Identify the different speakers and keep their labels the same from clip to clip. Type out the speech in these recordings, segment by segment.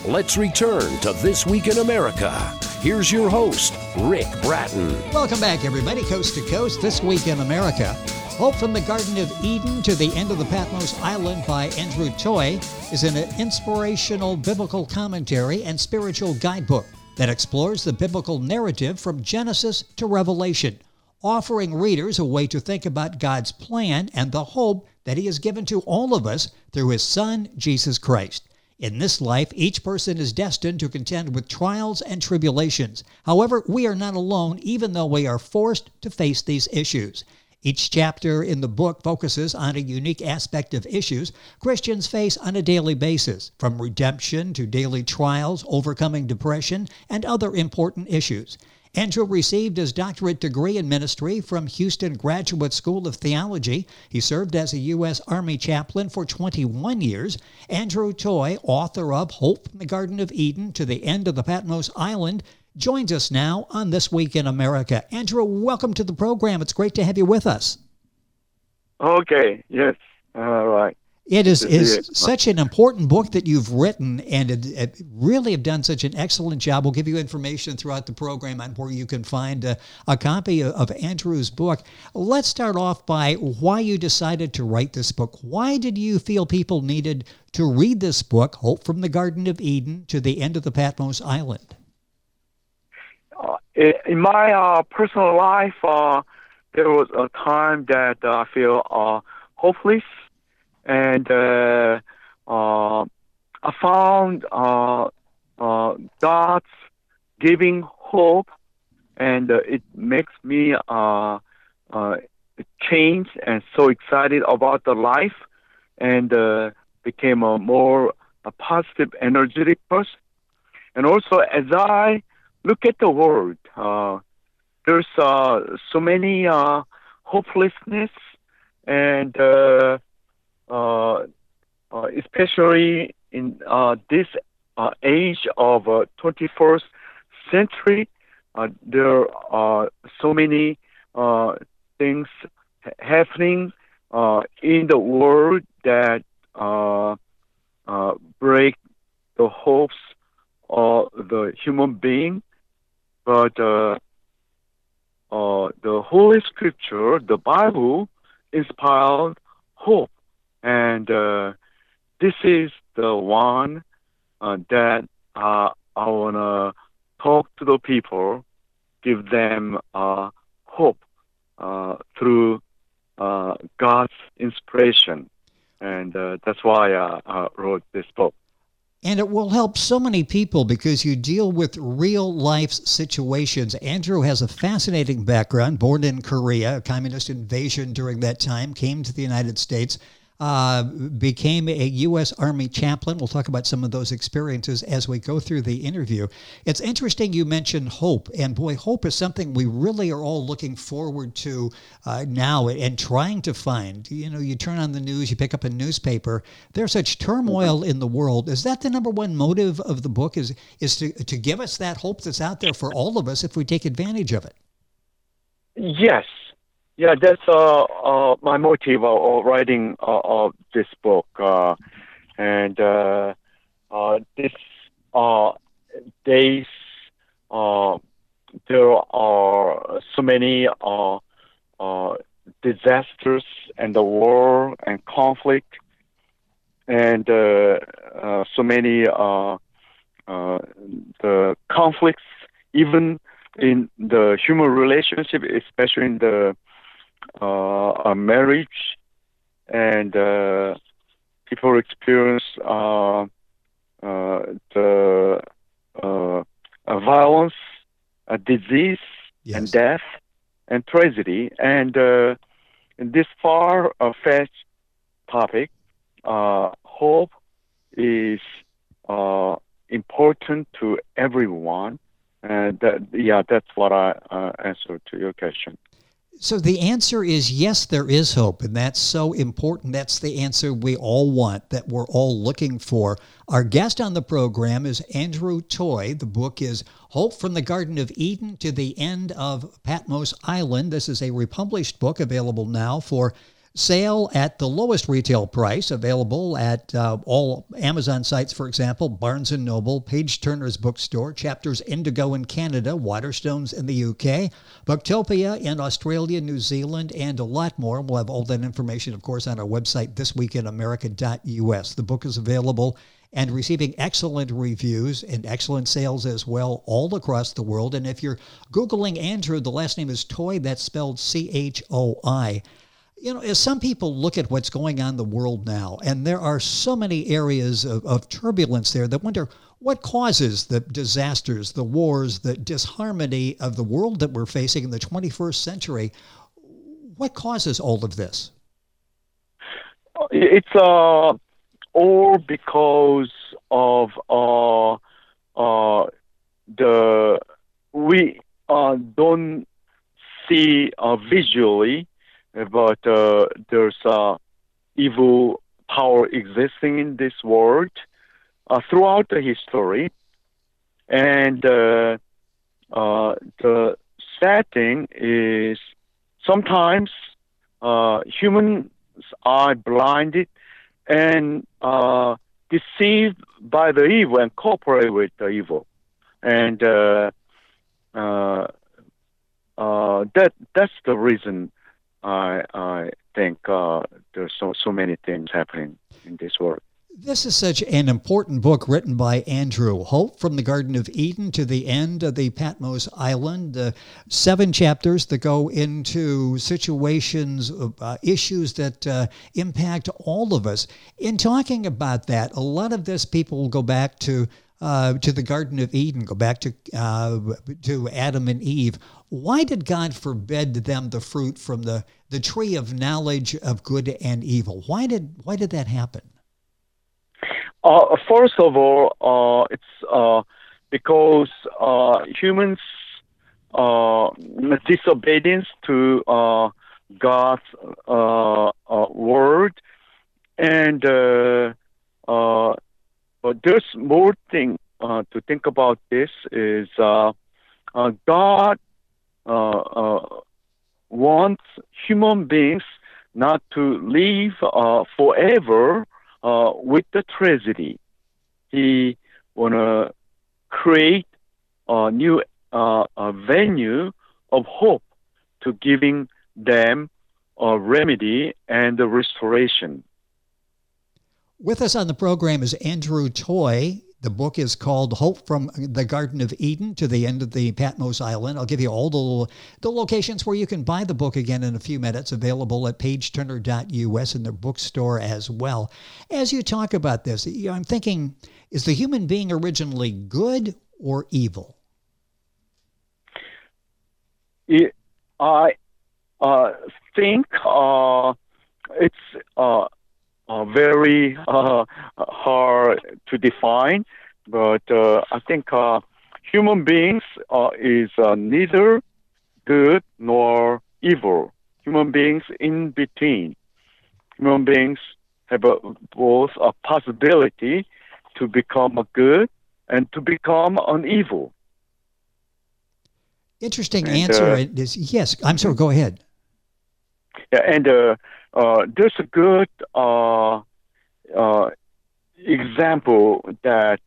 Speaker 1: Let's return to This Week in America. Here's your host, Rick Bratton.
Speaker 2: Welcome back, everybody, coast to coast. This Week in America. Hope from the Garden of Eden to the End of the Patmos Island by Andrew Toye is an inspirational biblical commentary and spiritual guidebook that explores the biblical narrative from Genesis to Revelation, offering readers a way to think about God's plan and the hope that He has given to all of us through His Son, Jesus Christ. In this life, each person is destined to contend with trials and tribulations. However, we are not alone, even though we are forced to face these issues. Each chapter in the book focuses on a unique aspect of issues Christians face on a daily basis, from redemption to daily trials, overcoming depression, and other important issues. Andrew received his doctorate degree in ministry from Houston Graduate School of Theology. He served as a U.S. Army chaplain for 21 years. Andrew Toye, author of Hope from the Garden of Eden to the End of the Patmos Island, joins us now on This Week in America. Andrew, welcome to the program. It's great to have you with us.
Speaker 3: Okay, yes, all right.
Speaker 2: It is such an important book that you've written, and it really have done such an excellent job. We'll give you information throughout the program on where you can find a copy of Andrew's book. Let's start off by why you decided to write this book. Why did you feel people needed to read this book, Hope from the Garden of Eden to the End of the Patmos Island?
Speaker 3: In my personal life, there was a time that I feel hopeless. And I found God's giving hope, and it makes me change and so excited about the life, and became a more positive, energetic person. And also, as I look at the world, there's so many hopelessness and especially in this age of 21st century, there are so many things happening in the world that break the hopes of the human being. But the Holy Scripture, the Bible, inspired hope. And this is the one that I want to talk to the people, give them hope through God's inspiration. And that's why I wrote this book.
Speaker 2: And it will help so many people because you deal with real life situations. Andrew has a fascinating background, born in Korea, a communist invasion during that time, came to the United States, became a U.S. Army chaplain. We'll talk about some of those experiences as we go through the interview. It's interesting you mentioned hope, and boy, hope is something we really are all looking forward to now and trying to find. You know, you turn on the news, you pick up a newspaper, there's such turmoil in the world. Is that the number one motive of the book, is to give us that hope that's out there for all of us if we take advantage of it?
Speaker 3: Yes. Yeah, that's my motive of writing this book. And this days, there are so many disasters and the war and conflict, and so many the conflicts, even in the human relationship, especially in the marriage, and people experience the violence, disease, yes, and death, and tragedy. And in this far-fetched topic, hope is important to everyone. And that's what I answered to your question.
Speaker 2: So the answer is yes, there is hope, and that's so important. That's the answer we all want, that we're all looking for. Our guest on the program is Andrew Toye. The book is Hope from the Garden of Eden to the End of Patmos Island. This is a republished book available now for Sale at the lowest retail price, available at all Amazon sites, for example, Barnes & Noble, Page Turner's Bookstore, Chapters Indigo in Canada, Waterstones in the UK, Booktopia in Australia, New Zealand, and a lot more. We'll have all that information, of course, on our website, thisweekinamerica.us. The book is available and receiving excellent reviews and excellent sales as well all across the world. And if you're Googling Andrew, the last name is Toy, that's spelled CHOI. You know, as some people look at what's going on in the world now, and there are so many areas of turbulence there, that wonder what causes the disasters, the wars, the disharmony of the world that we're facing in the 21st century. What causes all of this?
Speaker 3: It's all because of we don't see visually, but there's evil power existing in this world throughout the history. And the sad thing is sometimes humans are blinded and deceived by the evil and cooperate with the evil. And that's the reason I think there's so many things happening in this world.
Speaker 2: This is such an important book written by Andrew. Hope from the Garden of Eden to the End of the Patmos Island. 7 chapters that go into situations, issues that impact all of us. In talking about that, a lot of this people will go back to the Garden of Eden, go back to Adam and Eve. Why did God forbid them the fruit from the tree of knowledge of good and evil? Why did that happen?
Speaker 3: First of all, it's because humans' disobedience to God's word, and but there's more thing to think about. This is God wants human beings not to live forever with the tragedy. He want to create a new venue of hope to giving them a remedy and a restoration.
Speaker 2: With us on the program is Andrew Toy. The book is called Hope from the Garden of Eden to the End of the Patmos Island. I'll give you all the locations where you can buy the book again in a few minutes, available at pageturner.us in their bookstore as well. As you talk about this, I'm thinking, is the human being originally good or evil?
Speaker 3: I think it's very hard to define, but I think human beings is neither good nor evil. Human beings in between. Human beings have both a possibility to become a good and to become an evil.
Speaker 2: Interesting answer. Yes, I'm sorry, go ahead.
Speaker 3: Yeah, and there's a good example that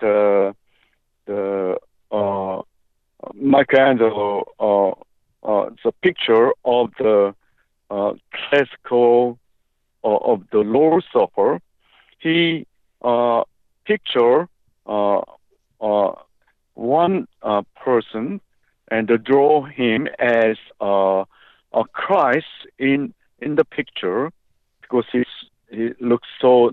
Speaker 3: Michelangelo, it's a picture of the classical of the Lord's Supper. He picture one person and draw him as a Christ in the picture, because he looks so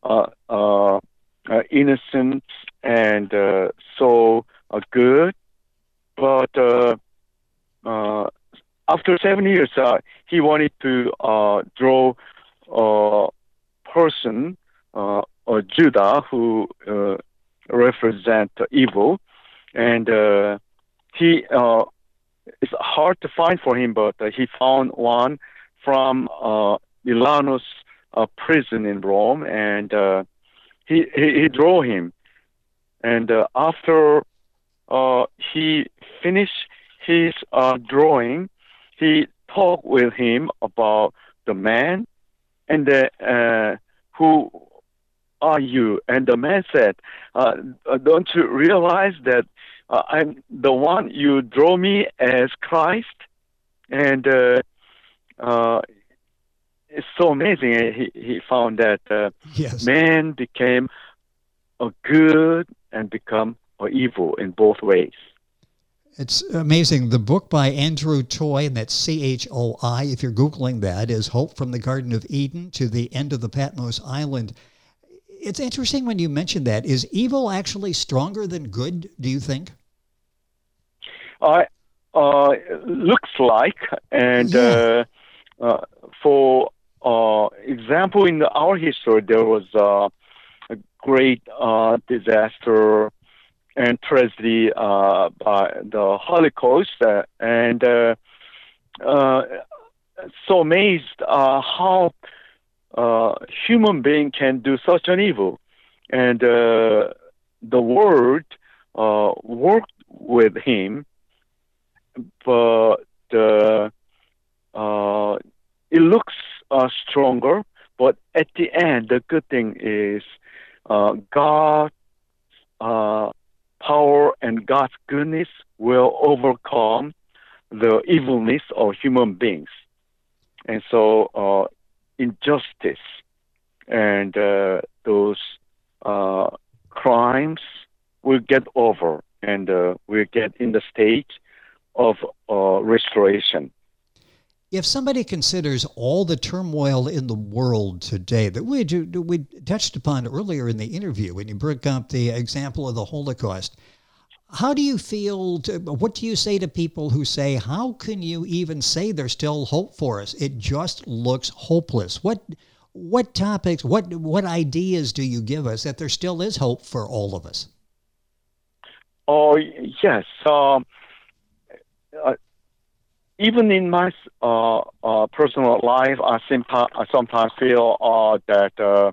Speaker 3: innocent and so good. But after 7 years, he wanted to draw a person, Judah, who represent evil, and it's hard to find for him, but he found one from Milanus prison in Rome, and he drew him. And after he finished his drawing, he talked with him about the man And who are you? And the man said, don't you realize that I'm the one you draw me as Christ? And uh, it's so amazing. He found that
Speaker 2: Yes.
Speaker 3: man became a good and become a evil in both ways.
Speaker 2: It's amazing. The book by Andrew Toy, and that's CHOI, if you're Googling that, is Hope from the Garden of Eden to the End of the Patmos Island. It's interesting when you mention that. Is evil actually stronger than good, do you think?
Speaker 3: Looks like, and
Speaker 2: Yeah.
Speaker 3: for example, in our history, there was a great disaster and tragedy by the Holocaust, and so amazed how human being can do such an evil, and the world worked with him, but it looks stronger. But at the end, the good thing is God's power and God's goodness will overcome the evilness of human beings. And so injustice and those crimes will get over, and we'll get in the stage of restoration.
Speaker 2: If somebody considers all the turmoil in the world today that we touched upon earlier in the interview when you broke up the example of the Holocaust, how do you feel? What do you say to people who say, how can you even say there's still hope for us? It just looks hopeless. What topics, what ideas do you give us that there still is hope for all of us?
Speaker 3: Oh, yes. Even in my personal life, I sometimes feel that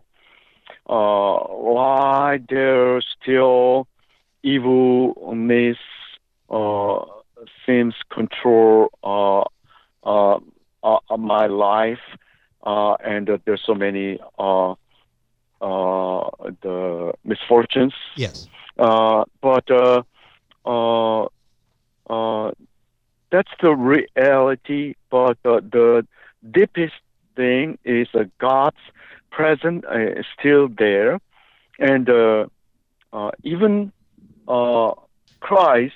Speaker 3: why there's still evilness seems control my life, and there's so many the misfortunes.
Speaker 2: Yes.
Speaker 3: But that's the reality. But the deepest thing is God's presence is still there, and even Christ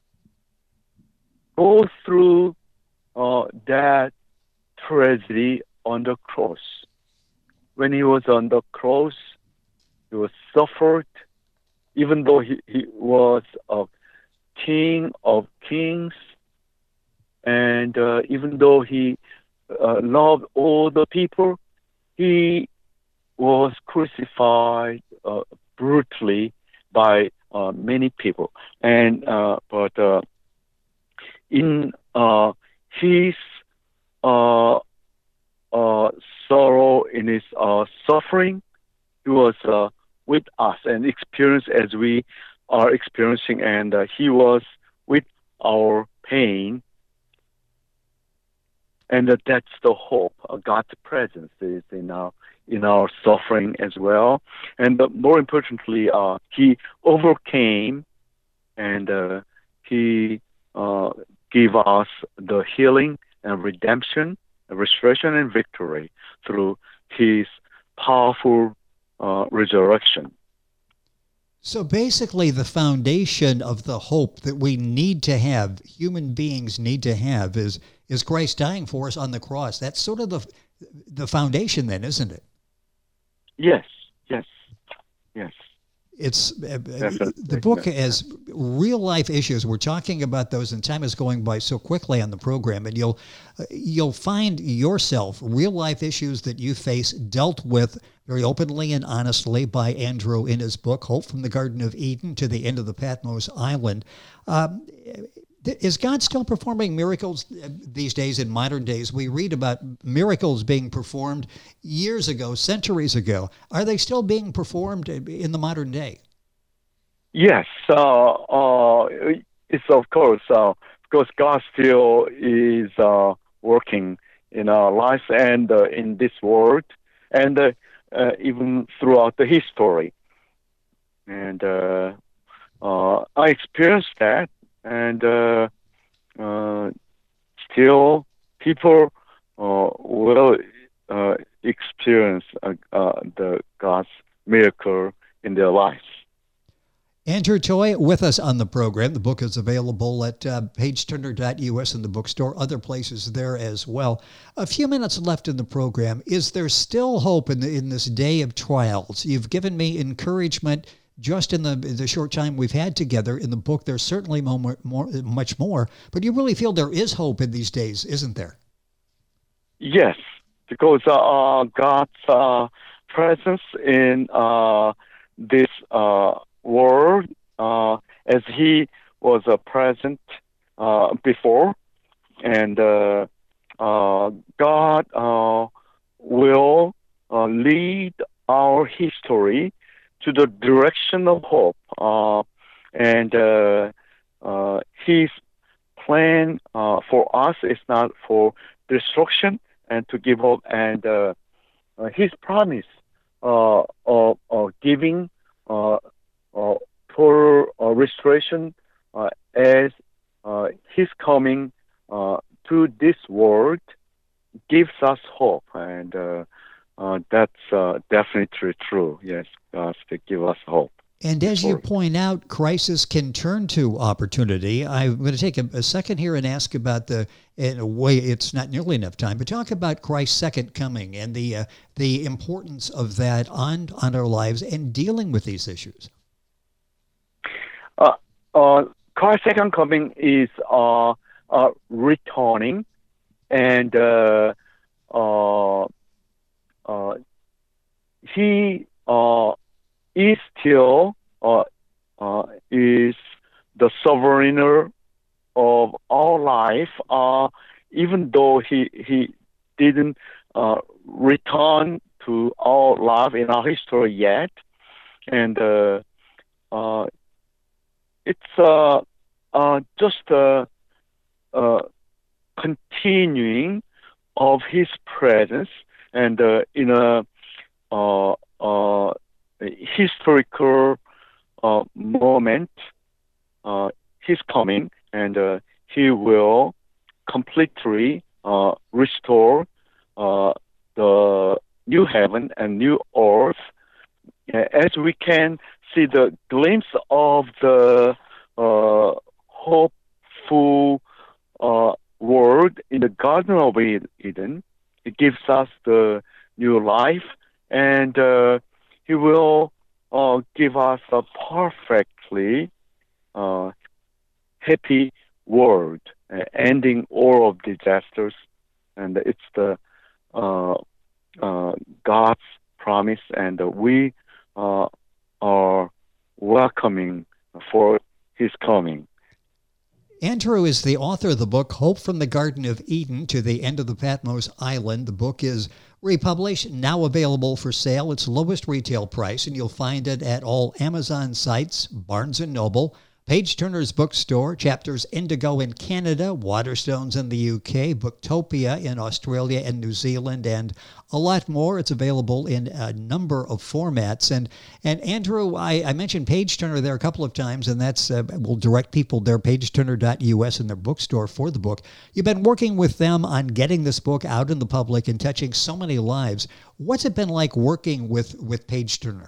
Speaker 3: goes through that tragedy on the cross. When he was on the cross, he was suffered, even though he was a king of kings, and even though he loved all the people, he was crucified brutally by many people. And but in his sorrow, in his suffering, he was with us and experienced as we are experiencing, and he was with our pain. And that's the hope. God's presence is in our suffering as well. And more importantly, he overcame, and he gave us the healing and redemption, restoration and victory through his powerful resurrection.
Speaker 2: So basically, the foundation of the hope that we need to have, human beings need to have, is Christ dying for us on the cross. That's sort of the foundation, then, isn't it?
Speaker 3: Yes.
Speaker 2: It's the book has real life issues. We're talking about those, and time is going by so quickly on the program. And you'll find yourself real life issues that you face dealt with very openly and honestly by Andrew in his book, Hope from the Garden of Eden to the End of the Patmos Island. Is God still performing miracles these days in modern days? We read about miracles being performed years ago, centuries ago. Are they still being performed in the modern day?
Speaker 3: Yes. It's of course, because God still is working in our lives and in this world. and even throughout the history. And I experienced that, and still people will experience the God's miracle in their lives.
Speaker 2: Andrew Toy with us on the program. The book is available at pageturner.us in the bookstore, other places there as well. A few minutes left in the program. Is there still hope in this day of trials? You've given me encouragement just in the short time we've had together. In the book, there's certainly much more, but you really feel there is hope in these days, isn't there?
Speaker 3: Yes, because God's presence in this world, as He was present before, and God will lead our history to the direction of hope, and His plan for us is not for destruction and to give hope, and His promise of giving for restoration as His coming to this world gives us hope, and that's definitely true. Yes, God will give us hope.
Speaker 2: And as you point out, crisis can turn to opportunity. I'm going to take a second here and ask about in a way it's not nearly enough time, but talk about Christ's second coming and the importance of that on our lives and dealing with these issues.
Speaker 3: Christ's second coming is returning, and He is still is the sovereigner of our life, even though he didn't return to our life in our history yet, and it's just a continuing of His presence, and in a historical moment, He's coming, and He will completely restore the new heaven and new earth. As we can see the glimpse of the hopeful world in the Garden of Eden, it gives us the new life, and He will give us a perfectly happy world, ending all of disasters, and it's the God's promise, and we are welcoming for His coming.
Speaker 2: Andrew is the author of the book, Hope from the Garden of Eden to the End of the Patmos Island. The book is republished, now available for sale. Its lowest retail price, and you'll find it at all Amazon sites, Barnes & Noble, Page Turner's Bookstore, Chapters Indigo in Canada, Waterstones in the UK, Booktopia in Australia and New Zealand, and a lot more. It's available in a number of formats. And Andrew, I mentioned Page Turner there a couple of times, and that's we'll direct people there, pageturner.us in their bookstore for the book. You've been working with them on getting this book out in the public and touching so many lives. What's it been like working with Page Turner?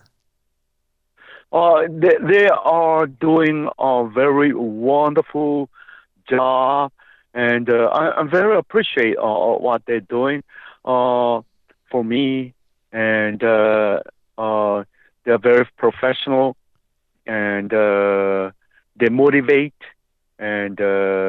Speaker 3: They are doing a very wonderful job, and I very appreciate what they're doing for me, and they're very professional, and they motivate, and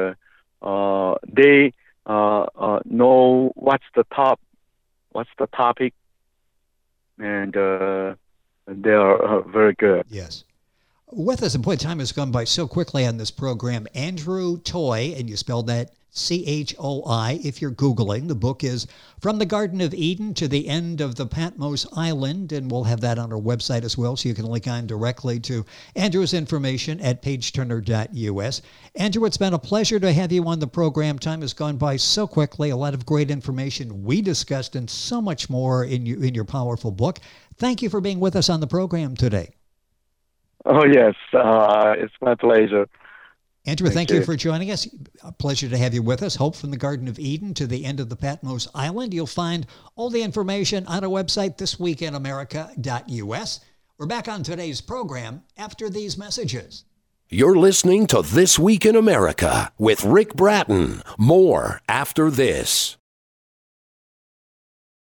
Speaker 3: they know what's the topic, and they are very good.
Speaker 2: Yes. With us, and boy, time has gone by so quickly on this program. Andrew Toy, and you spelled that CHOI if you're Googling. The book is From the Garden of Eden to the End of the Patmos Island, and we'll have that on our website as well, so you can link on directly to Andrew's information at pageturner.us. Andrew, it's been a pleasure to have you on the program. Time has gone by so quickly. A lot of great information we discussed and so much more in your powerful book. Thank you for being with us on the program today.
Speaker 3: Oh, yes. It's my pleasure.
Speaker 2: Andrew, thank you for joining us. A pleasure to have you with us. Hope from the Garden of Eden to the End of the Patmos Island. You'll find all the information on our website, thisweekinamerica.us. We're back on today's program after these messages.
Speaker 1: You're listening to This Week in America with Rick Bratton. More after this.